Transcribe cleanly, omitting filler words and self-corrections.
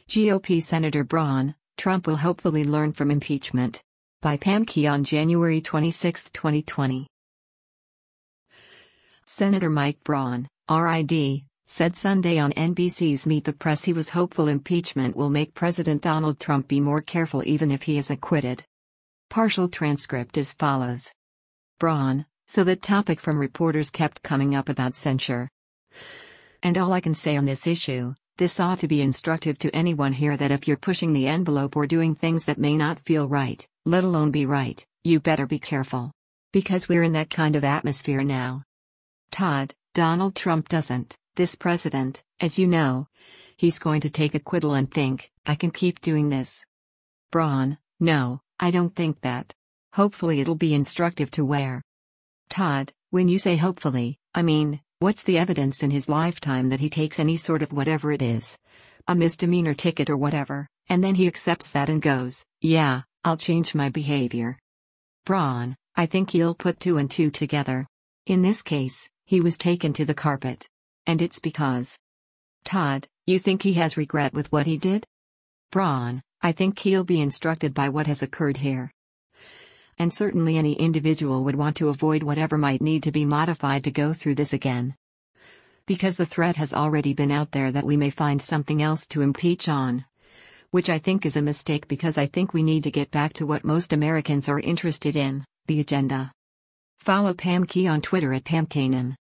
GOP Senator Braun, Trump will hopefully learn from impeachment. By Pam Key on January 26, 2020. Senator Mike Braun, RID, said Sunday on NBC's Meet the Press he was hopeful impeachment will make President Donald Trump be more careful even if he is acquitted. Partial transcript as follows. Braun, so that topic from reporters kept coming up about censure. And all I can say on this issue, this ought to be instructive to anyone here that if you're pushing the envelope or doing things that may not feel right, let alone be right, you better be careful. Because we're in that kind of atmosphere now. Todd, Donald Trump doesn't, this president, as you know. He's going to take acquittal and think, I can keep doing this. Braun, no, I don't think that. Hopefully it'll be instructive to where. Todd, when you say hopefully, I mean, what's the evidence in his lifetime that he takes any sort of whatever it is? A misdemeanor ticket or whatever, and then he accepts that and goes, yeah, I'll change my behavior. Braun, I think he'll put two and two together. In this case, he was taken to the carpet. And it's because. Todd, you think he has regret with what he did? Braun, I think he'll be instructed by what has occurred here. And certainly any individual would want to avoid whatever might need to be modified to go through this again. Because the threat has already been out there that we may find something else to impeach on. Which I think is a mistake because I think we need to get back to what most Americans are interested in, the agenda. Follow Pam Key on Twitter at PamKanan.